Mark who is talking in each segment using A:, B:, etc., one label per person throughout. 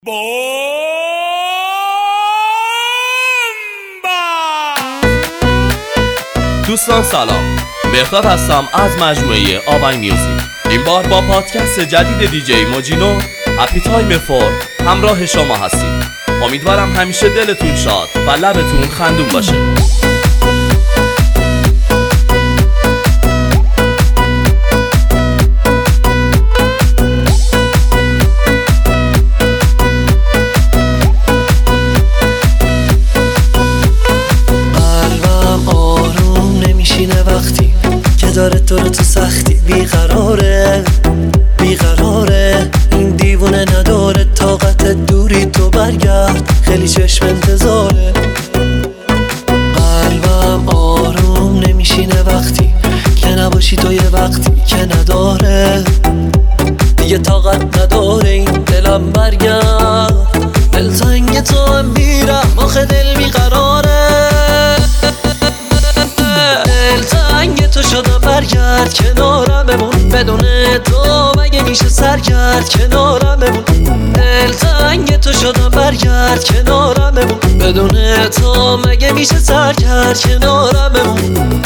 A: بومبا! دوستان سلام، مهرداد هستم از مجموعه آوای میوزیک. این بار با پادکست جدید دیجی موجینو هپی تایم فور همراه شما هستیم. امیدوارم همیشه دلتون شاد و لبتون خندون باشه.
B: وقتی که داره تو رو تو سختی بیقراره این دیوونه نداره طاقت دوری تو برگرد خیلی چشم انتظاره. قلبم آروم نمیشینه وقتی که نباشی تو یه وقتی که نداره دیگه طاقت نداره این دلم برگرد دلتنگ تو هم میرم آخه دل بیقراره دلتنگ تو شدم برگرد کنارم بمون بدون تو مگه میشه سرگرد کنارم بمون دلتنگ تو شدم برگرد کنارم بمون بدون تو مگه میشه سرگرد کنارم بمون.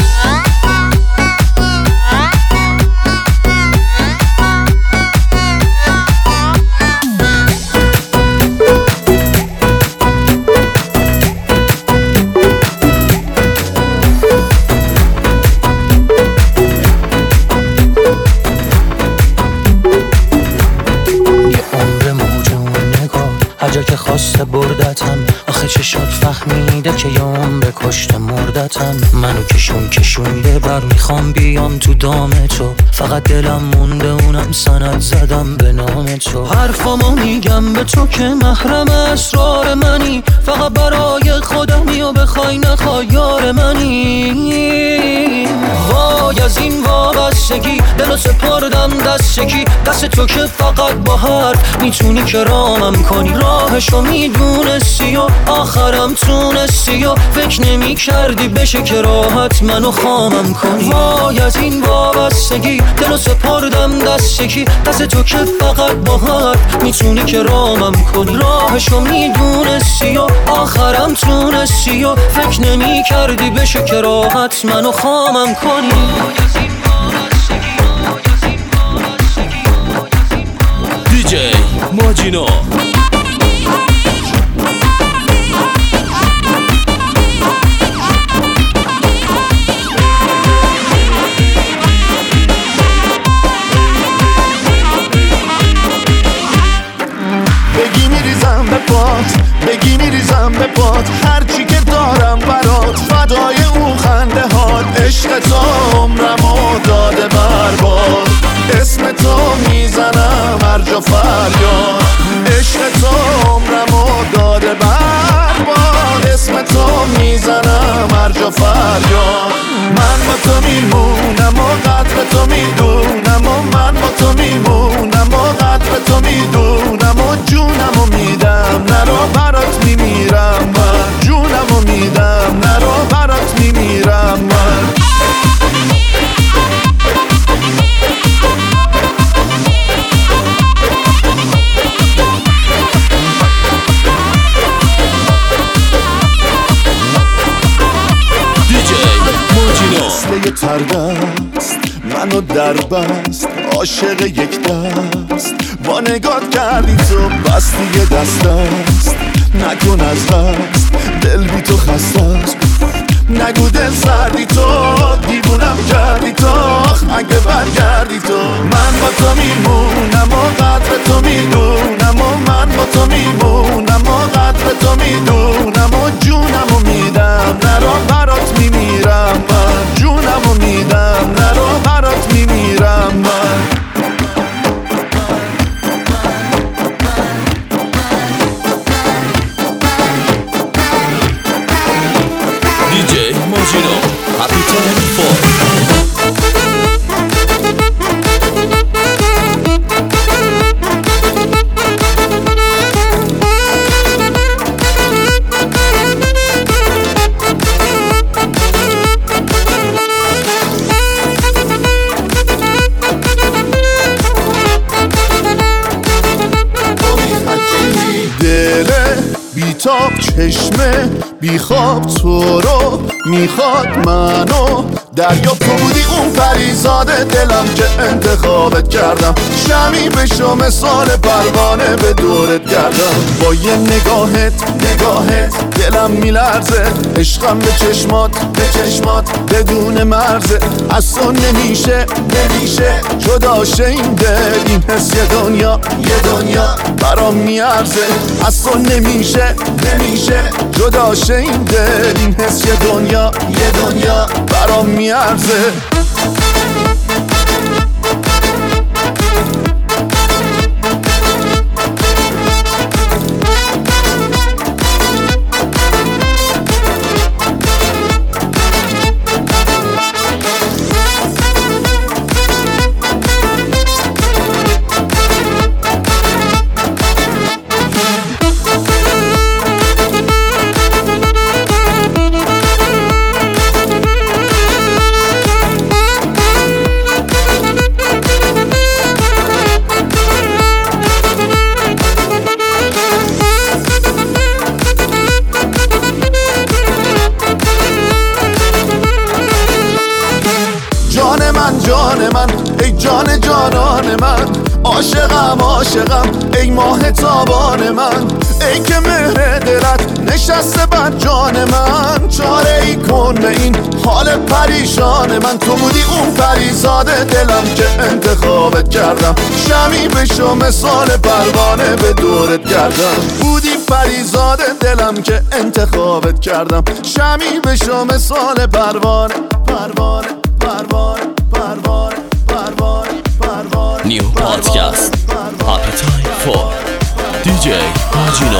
B: هر که خواسته بردتم آخه چشات فهمیده که یام به کشت مردتم منو کشونده بر میخوام بیام تو دام تو فقط دلم مونده اونم سند زدم به نام تو حرفامو میگم به تو که محرم اسرار منی فقط برای خودمی و بخوای نخوای یار منی وای از این وابستگی دلو سپردم دست یکی دست تو که فقط با حرف میتونی کرامم کنی راهشو میدونستی و آخرم تونستی و فکر نمی کردی بشه که راحت منو خامم کنی وای از این وابستگی دلو سپردم دست یکی دست تو که فقط با حرف میتونی کرامم کنی راهشو میدونستی و آخرم تونستی و فکر نمی کردی بشه که راحت منو خامم کنی.
A: دیجی موجینو
C: بگی میریزم به پات هرچی که دارم برات فدای اون خنده هات عشق تو عمرمو داده برباد اسم تو میزنم هر جا فریاد عشق تو عمرمو داده برباد اسم تو میزنم هر جا فریاد من با تو میمونم و قدر تو میدونم و من با تو میمونم و قدر تو میدونم و جونمو میدم نرو برات میمیرم من جونمو میدم نرو برات میمیرم من. مثل یه تردست منو در بست عاشق یک دست با نگات کردی تو بستی یه دست است نکن از دست دل بی تو خسته است نگو دل سردی تو دیوونم کردی تو اگه برگردی تو من با تو میمونم و قدر تو میدونم و من با تو میمونم و قدر تو میدونم و جونمو میدم نرو برات میمیرم من جونمو میدم نرو برات میمیرم من.
A: دیجی موجینو هپی تایم فور.
C: دل بیتاب چشمه بیخواب تو رو میخواد منو دریا تو بودی اون پریزاد دلم که انتخابت کردم شمی بشو مثال پروانه به دورت گردم با یه نگاهت دلم میلرزه عشقم به چشمات بدون مرزه از تو نمیشه جدا شه این دل این حس یه دنیا برام میارزه از تو نمیشه جدا شه این دل این حس یه دنیا برام میارزه جان من ای جان جانان من عاشقم ای ماه تابان من ای که مهر دلت نشسته بر جان من چاره ای کن به این حال پریشان من تو بودی اون پریزاد دلم که انتخابت کردم شمی بشو مثال پروانه به دورت گردم بودی پریزاد دلم که انتخابت کردم شمی بشو مثال پروانه
A: New podcast Appetite for DJ Mojino.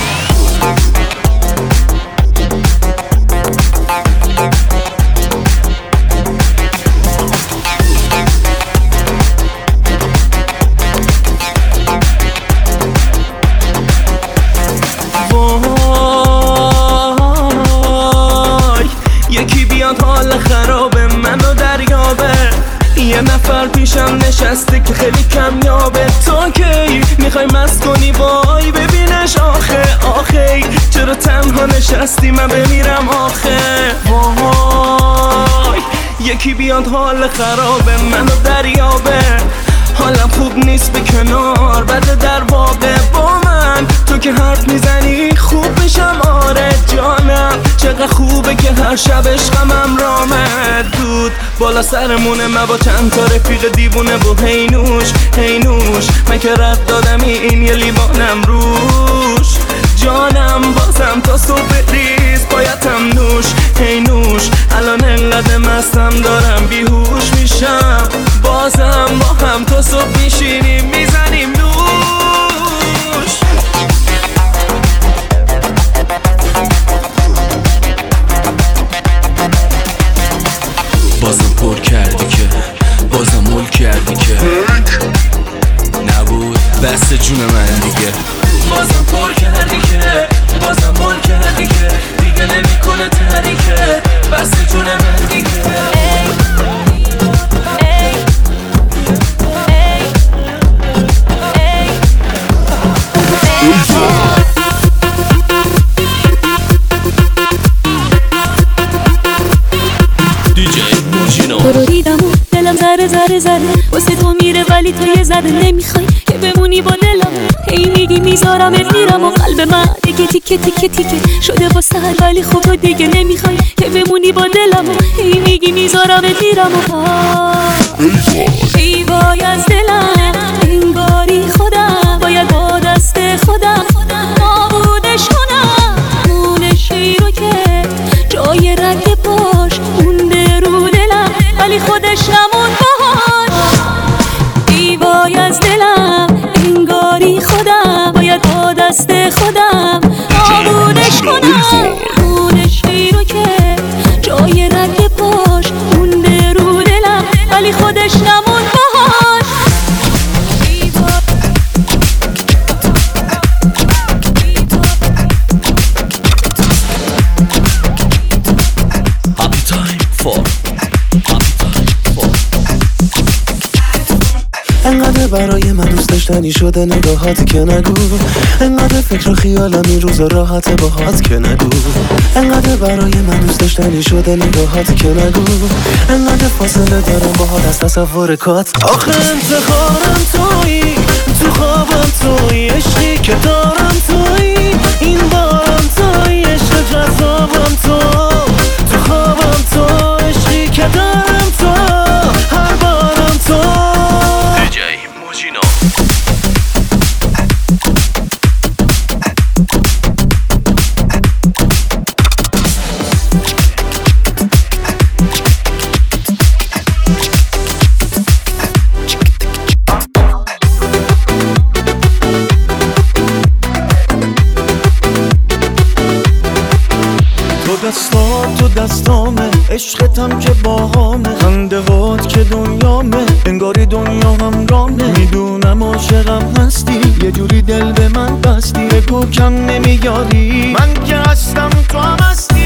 D: یکی بیاد حال خراب منو دریابه یه نفر پیشم نشسته که خیلی کمیابه تو کی میخوای مست کنی وای ببینش آخه چرا تنها نشستی من بمیرم آخه وای یکی بیاد حال خرابه منو دریابه حالم خوب نیست به کنار بده در واقع با من تو که حرف میزنی خوب میشم آره جانم چقدر خوبه که هر شب عشقم رامد دود بالا سرمونه من با چند تا رفیق دیوونه و هینوش من که رد دادم این یه لیوانم روش جانم بازم تا صبح ریز بایدم نوش الان انقدر مستم دارم بیهوش میشم بازم با هم تا صبح میشینیم میزنیم نوش
A: بازم پر کردی که بازم مول کردی که نبود بس جون من دیگه
D: بازم پر کردی که بازم مول کردی که دیگه نمیکنه تحریکه بس جون من دیگه
E: تو رو دیدم و دلم ذره واسه تو میره ولی تو یه ذره نمیخوای که بمونی با دلم هی میگی میذارمت میرم و قلب من دیگه تیکه شده واسه ولی خب تو دیگه نمیخوای که بمونی با دلم هی میگی میذارمت میرم و ای وای از دلم انگاری خودم باید با دست خودم نابودش کنم اون شی رو که جای رگ پاش مونده رو دلم ولی خودش نمون باهاش ای وای از دلم انگاری خودم باید با دست خودم نابودش کنم اون شی رو که جای رگ پاش مونده رو دلم ولی خودش نمون باهاش
B: انقدر برای من دوست
F: داشتنی شده نگاهات که نگو، انقدر فکر و خیالم این روزا راحت باهات که نگو، انقدر برای من دوست داشتنی شده نگاهات که نگو، انقدر فاصله دارم باهات از تصور کات. آخه انتخابم تویی، تو خوابم تویی، عشقی که دارم تویی، این بارم تویی، عشق جذابم تو خوابم تو، عشقی که دارم تو، هر بارم تو.
A: دیجی موجینو.
F: تو دستامه، عشقتم که باهامه، خنده هات که دنیامه، انگاری دنیا هم رامه. میدونم عاشقم هستی، یه جوری دل به من بستی، بگو کم نمیاری، من که هستم تو هم هستی.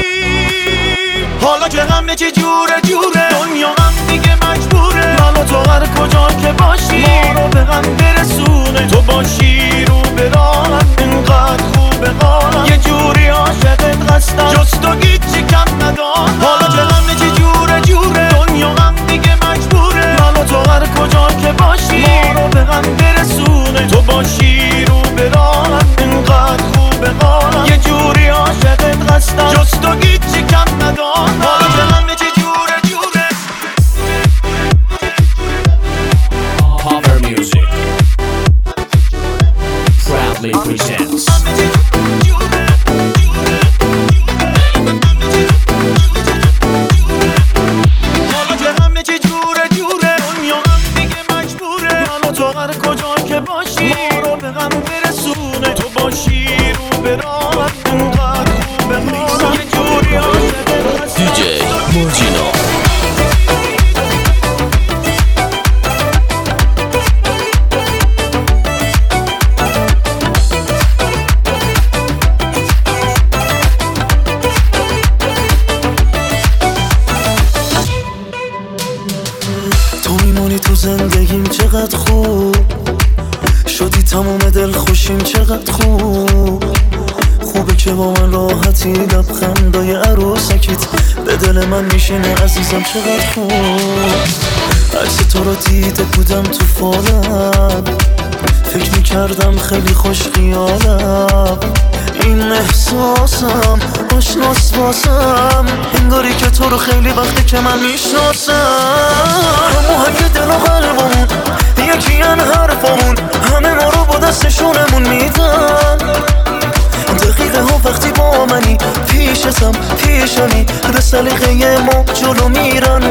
F: حالا که همه چه جوره دنیا هم دیگه مجبوره، من و تو هر کجا که باشی ما رو به هم برسونه. تو باشی رو به راهم، اینقدر خوبه حالم، یه جوری عاشقت هستم، جز تو هیچی کم ندارم. حالا که همه چه جوره دنیا هم دیگه مجبوره، من و تو هر کجا که باشی ما رو به هم برسونه. تو باشی رو به راهم، اینقدر خوبه حالم، یه جوری عاشقت هستم، جز تو هیچی کم ندارم. حالا که همه چه جوره
G: Power Music proudly presents
F: حالا که همه چه جوره دنیا هم دیگه مجبوره، من و تو هر کجا که باشی ما رو به هم برسونه. تو باشی رو به راهم، اینقدر خوبه حالم، یه جوری عاشقت هستم.
A: دیجی موجینو.
F: تو میمونی تو زندگیم، چقدر خوب شدی تموم دل خوشیم، چقدر خوبه که با من راحتی، لبخندای عروسکیت به دل من میشینه عزیزم، چقدر خوب. عکس تو رو دیده بودم تو فالم، فکر میکردم خیلی خوش خیالم، این احساسم آشناس واسم، انگاری که تو رو خیلی وقته که من میشناسم. موهای دل و قلبمون یکی ان حرفمون، همه ما رو با دستشونمون میدن. دقیقه ها وقتی با منی، پیشتم پیشمی، به سلیقه ما جلو میرن.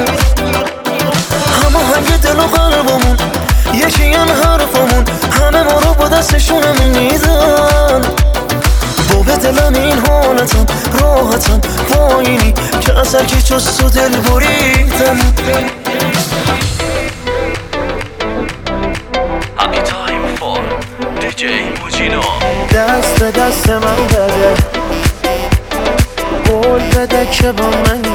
F: همه دل و قلبمون یکی ان حرفمون، همه ما رو با دستشونمون میدن. با به دلم این حالتم، راحتم با اینی که از هرکی جز تو دل بریدم.
A: Happy time for DJ موجینو.
F: دست به دست من بده، قول بده که با منی،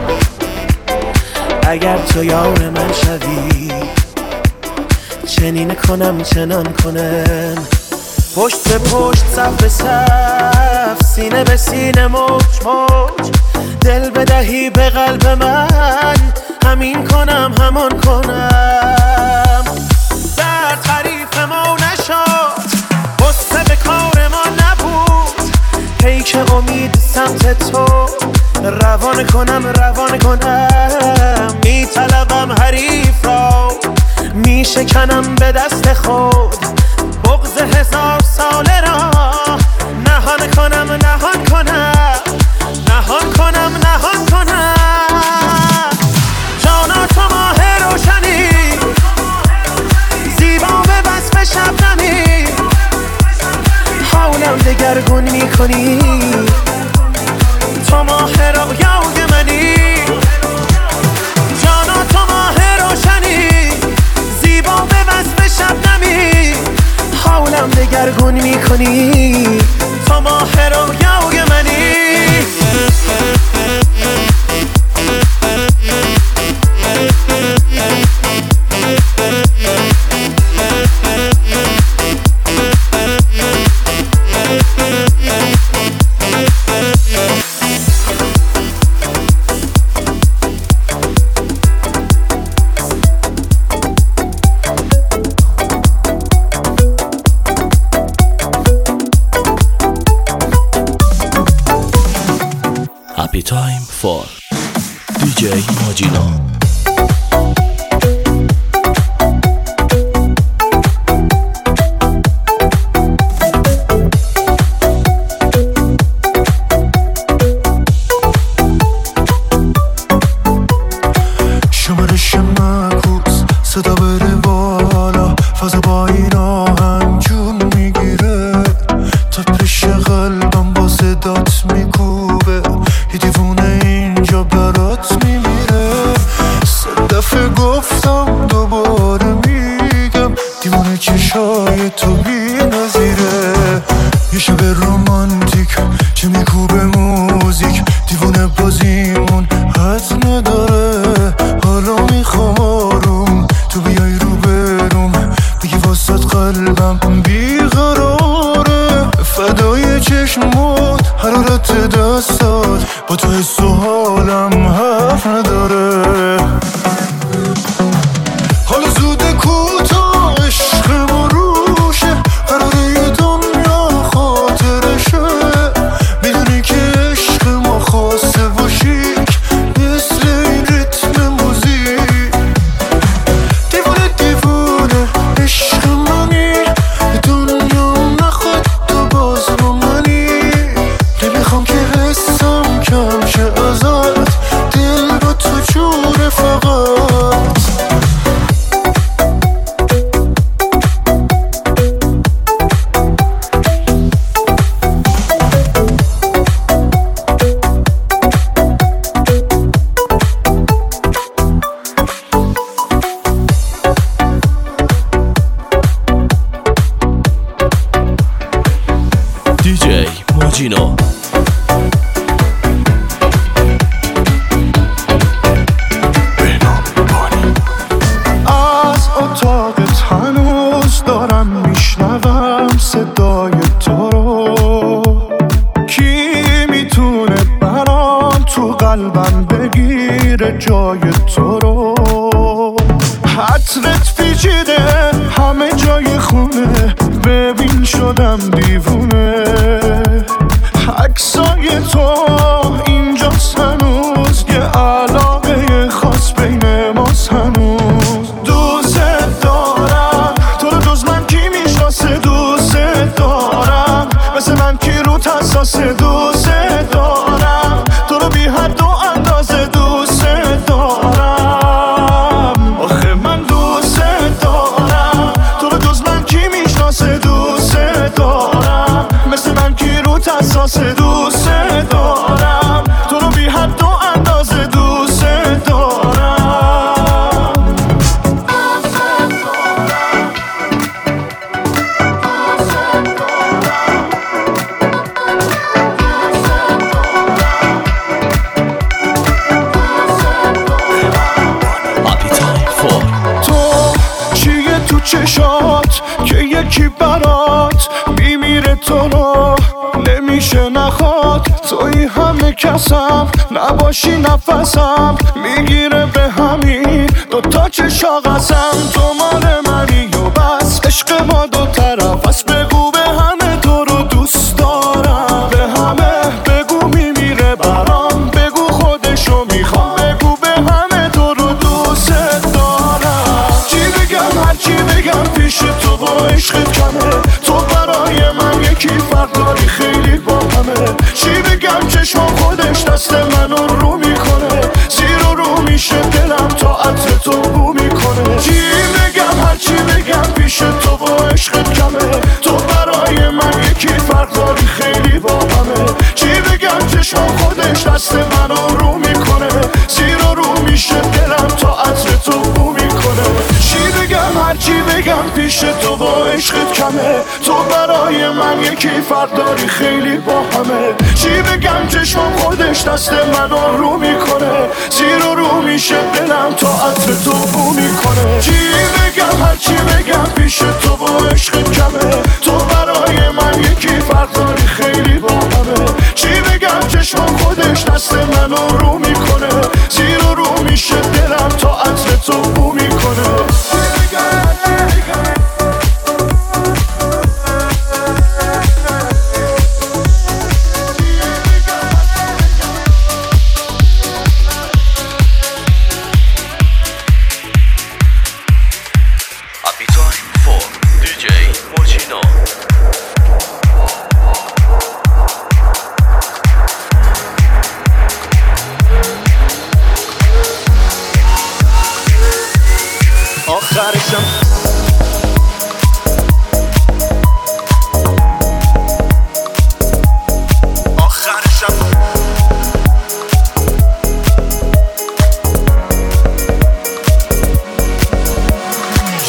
F: اگر تو یار من شدی، چنین کنم چنان کنم. پشت به پشت، صف به صف، سینه به سینه، موج موج، دل بدهی به قلب من، همین کنم همان کنم. در تعریف ما نشد، غصه به کار ما نبود، پیک امید سمت تو، روان کنم، میطلبم حریف را، میشکنم به دست خود، بغض 1000 ساله را، نهان کنم جانا تو ماه روشنی، زیبا به وصف شبنمی، حالم دگرگون میکنی، تو ماه رویای منی. جانا تو ماه روشنی، زیبا به وصف شبنمی، حالم دگرگون میکنی، تو ماه رویای منی.
A: Happy time for DJ Mojino.
C: شمارش معکوس صدا بره بالا فضا با این آهنگ جون میگیره تپش قلبم با صدات میکوبه یه دیوونه اینجا برات میمیره سه دفعه گفتم دوباره میگم دیوونه چشای تو بی نظیره یه شب رومانتیک چه میکوبه موزیک دیوونه بازیمون حد نداره حالا میخوام آروم تو بیای رو بروم بگی واسات قلبم بیقراره فدای چشمات حرارت دستات با تو حس و حالم حرف نداره حالا زوده کوتا عشق ما روشه قراره یه دنیا خاطرشه میدونی که عشق ما خاصه و شیک مثل این ریتم موزیک دیوونه دیوونه عشق منی دنیا نخواد تو باز با منی نمیخوام که حسم کم شه ازت دل با تو جوره فقط
A: DJ Mojino.
C: از اتاقت هنوز دارم میشنوم صدای تو رو کی میتونه برام تو قلبم بگیره جای تو رو حترت پیچیده همه جای خونه ببین شدم دیوونه عکسای تو اینجاست هنوز یه علاقه خاص بین ماست هنوز دوست دارم تو رو جز من کی میشناسه دوست دارم مثل من کی رو حساسه دوست دارم تو رو بی حد و اندازه دوست دارم آخه من دوست دارم تو رو جز من کی میشناسه دوست دارم مثل من کی رو حساسه دوست دارم تو رو بی حد و اندازه دوست دارم
A: Happy time for
C: تو چیه تو چشات که یکی برات میمیره تو رو نمیشه نخواد توی همه کسم نباشی نفسم میگیره به همین دوتا چشا قسم تو مال منی و بس عشق ما دو طرف از بگو به همه تو رو دوست دارم به همه بگو میمیره برام بگو خودشو میخوام بگو به همه تو رو دوست دارم چی بگم هر چی بگم پیش تو با عشقت کمه تو برای من یکی فرق داری خیلی با همه چی بگم چشم خودش دست منو رو میکنه زیر و رو میشه دلم تا عطر تو بو میکنه چی بگم هر چی بگم پیش تو با عشقت کمه تو برای من یکی فرق داری خیلی با همه چی بگم چشم خودش دست منو رو میکنه زیر و رو میشه دلم تا عطر تو بو میکنه چی بگم هر چی بگم پیش تو با عشقت کمه تو برای من یکی فرق داری خیلی با همه چی بگم چشم خودش دست منو رو میکنه زیر و رو میشه دلم تا عطر تو بو میکنه چی بگم هر چی بگم پیش تو با عشقت کمه تو برای من یکی فرق داری خیلی با همه چی بگم چشم خودش دست منو رو میکنه زیر و رو میشه دلم تا عطر تو بو میکنه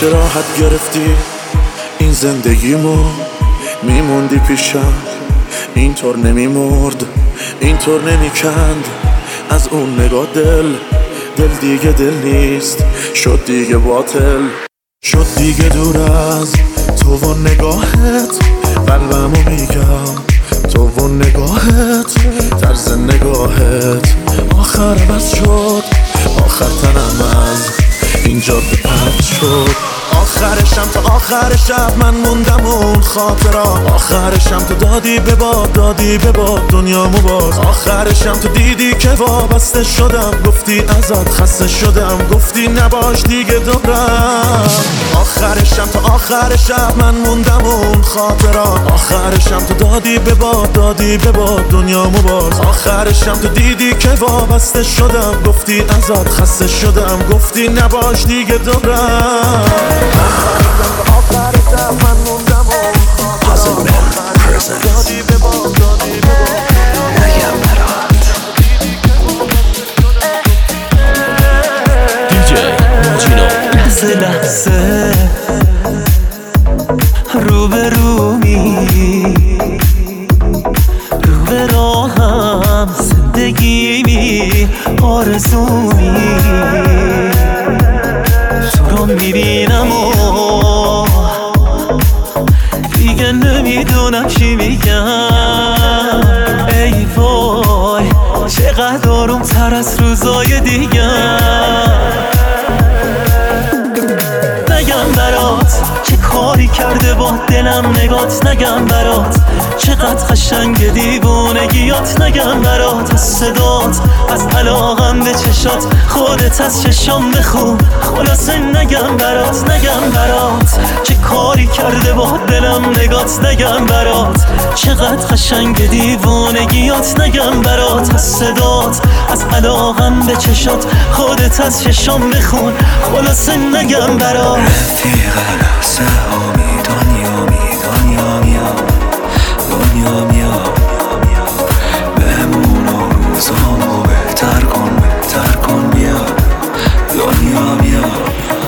C: چه راحت گرفتی این زندگیمو، میموندی پیشم اینطور نمیمرد، اینطور نمیکند از اون نگاه دل دیگه دل نیست، شد دیگه باطل، شد دیگه دور از تو و نگاهت، قلبمو میگم تو و نگاهت، طرز نگاهت آخر بس شد، آخر تنم از این جاده پرد شد، آخرشم تا آخر شب من موندم اون خاطرات، آخرشم تو دادی به باد دنیامو باز، آخرشم تو دیدی که وابسته شدم، گفتی ازت خسته شدم، گفتی نباش دیگه دورم، آخرشم تا آخر شب من موندم اون خاطرات، آخرشم تو دادی به باد دنیامو باز، آخرشم تو دیدی که وابسته شدم، گفتی ازت خسته شدم، گفتی نباش دیگه دورم.
F: لحظه رو به رو به راهم زندگی آرزومی تو رو میبینم و دیگه نمیدونم چی میگم، ای وای چقدر آروم تر از روزای دیگه، نگم برات چه کاری کرده با دلم نگات، نگم برات چقدر قشنگ دیوونگیات، نگم برات از صدات، از علاقم به چشات، خودت از چشام بخون، خلاصه نگم برات چه کاری کرده با دلم نگات، نگم برات چقدر قشنگ دیوونگیات، نگم برات از صدات، از علاقم به چشات، خودت از چشام بخون، خلاصه نگم برات.
H: رفیق لحظه هامی دنیا میاد بمون و روزامو بهتر کن بیا دنیا میاد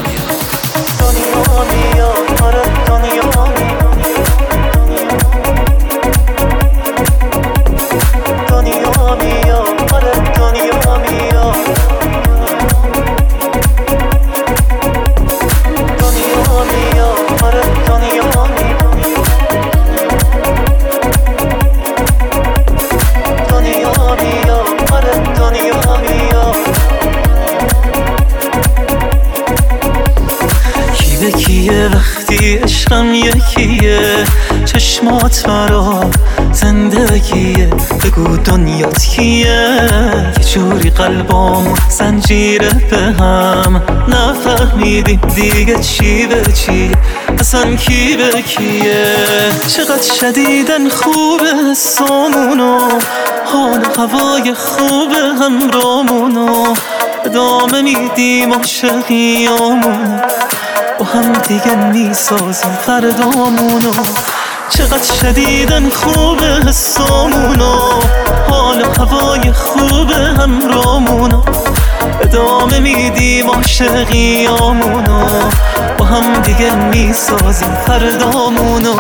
F: کیه وقتی عشقم یکیه، چشمات مرا زندگیه، بگو دنیات کیه، یه جوری قلبامون زنجیره به هم، نفهمیدیم دیگه چی به چیه، اصلا کی به کیه، چقدر شدیدن خوبه حسامونو، حال هوای خوبه همرامونو، ادامه میدیم عاشقیامونو، با هم دیگه میسازیم فردامونو، چقدر شدیدن خوبه حسامونو، حال و هوای خوبه همرامونو، ادامه میدیم عاشقیامونو، با هم دیگه میسازیم فردامونو.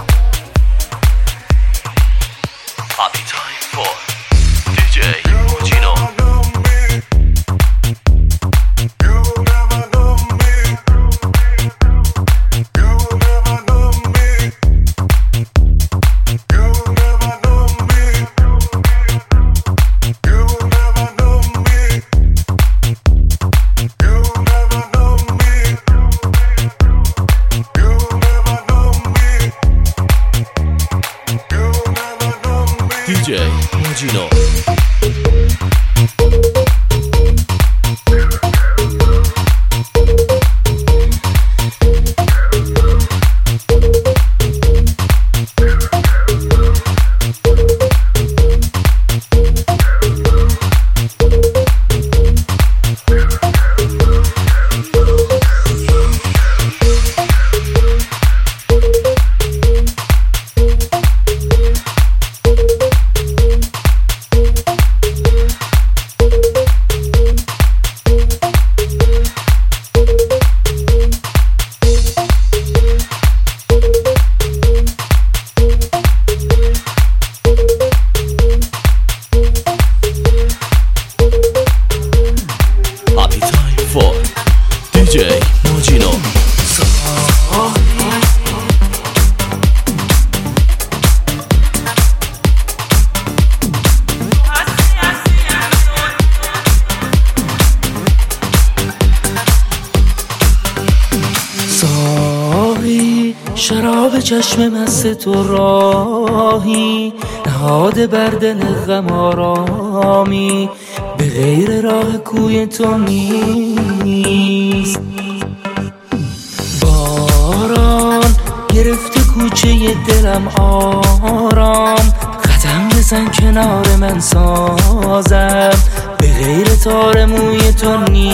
A: Happy time for DJ Mojino.
B: چشم مست تو راهی نهاده بر دل غم آرامی به غیر راه کوی تو نیست. باران گرفته کوچه دلم آرام قدم بزن کنار من سازم به غیر تار موی تو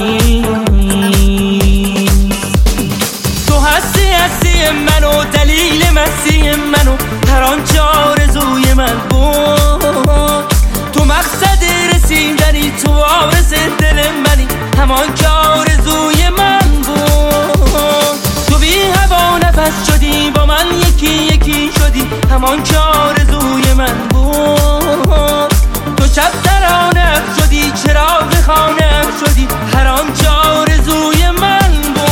B: نیست. تو هستی منو دلیل مستی منو هر آنچه آرزوی من بود. تو مقصد رسیدنی تو وارث دل منی همان که آرزوی من بود. تو بی هوا نفس شدی با من یکی شدی همان که آرزوی من بود. تو شب ترانه شدی چراغ خانه شدی هر آنچه آرزوی من بود.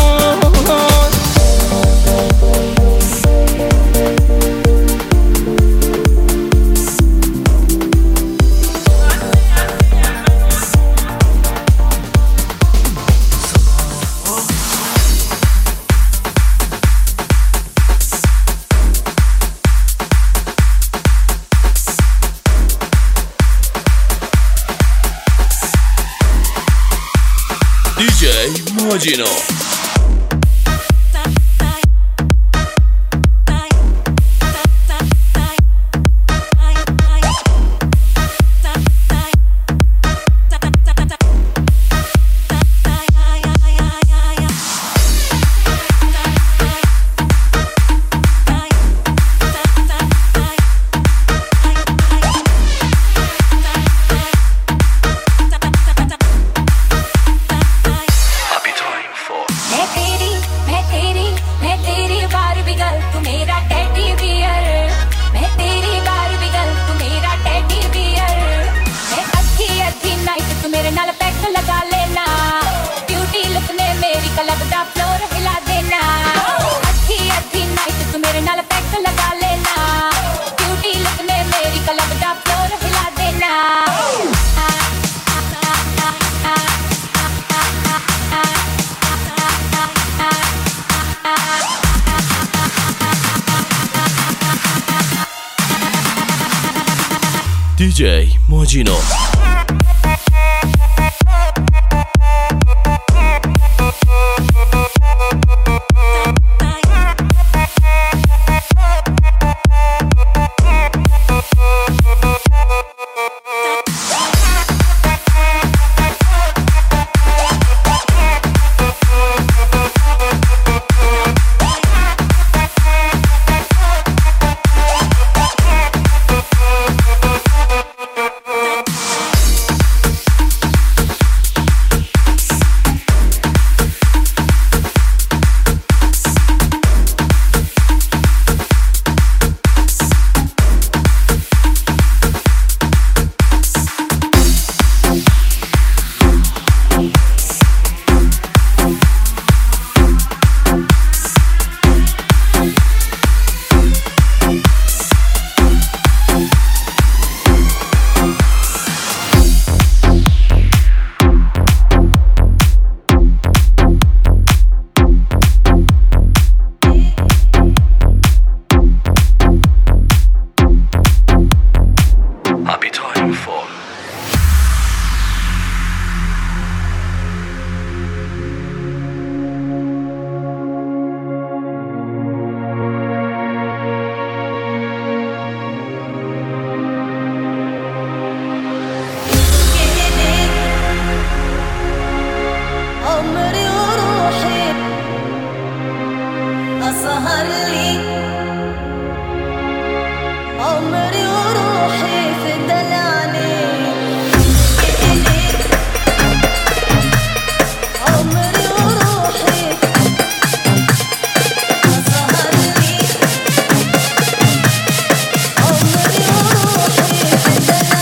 A: DJ Mojino. DJ Mojino.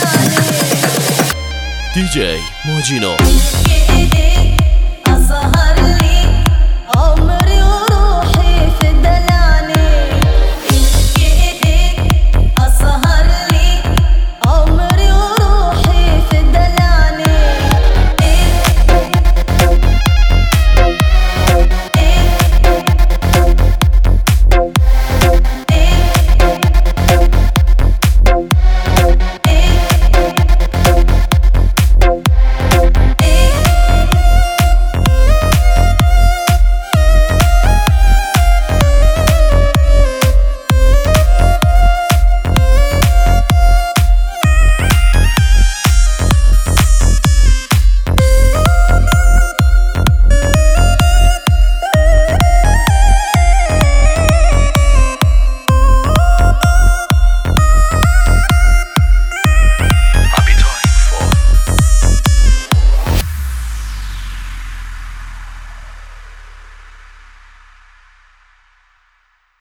A: DJ Mojino.
I: Asahar